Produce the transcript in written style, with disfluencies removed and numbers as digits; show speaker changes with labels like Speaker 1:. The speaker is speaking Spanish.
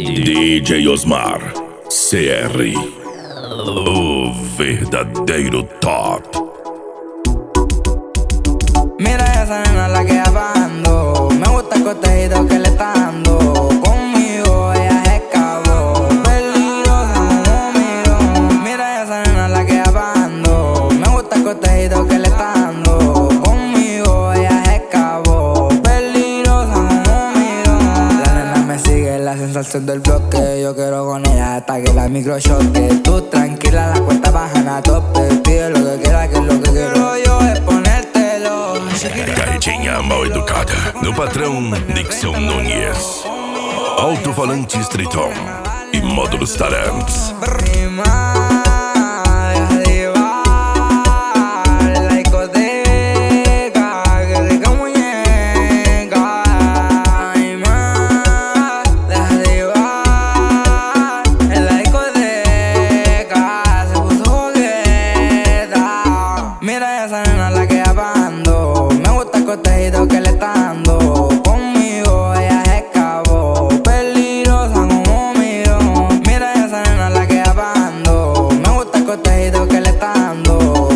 Speaker 1: DJ Osmar CR, o verdadeiro top.
Speaker 2: Mira esa nena la que bajando. Me gusta el cotejido que le está dando. Conmigo ella se escapó, peligrosa como miró. Mira esa nena la que bajando. Me gusta el cotejido que le está dando. Conmigo ella se escapó, peligrosa como miró. La nena me sigue, la sensación del bloque. Yo quiero con ella hasta que la micro choque. Tú tranquila, las cuentas bajan a tope. Pide lo que quiera, que es lo que quiero yo es ponértelo.
Speaker 1: Carretinha mal educada, no patrão Nixon Nunes. Alto-falante Streeton e módulos Taramps.
Speaker 2: Mira esa nena la que bajando. Me gusta el cotejido que le está dando. Conmigo ella se escapó, peligrosa como miró. Mira esa nena la que bajando. Me gusta el cotejido que le está dando.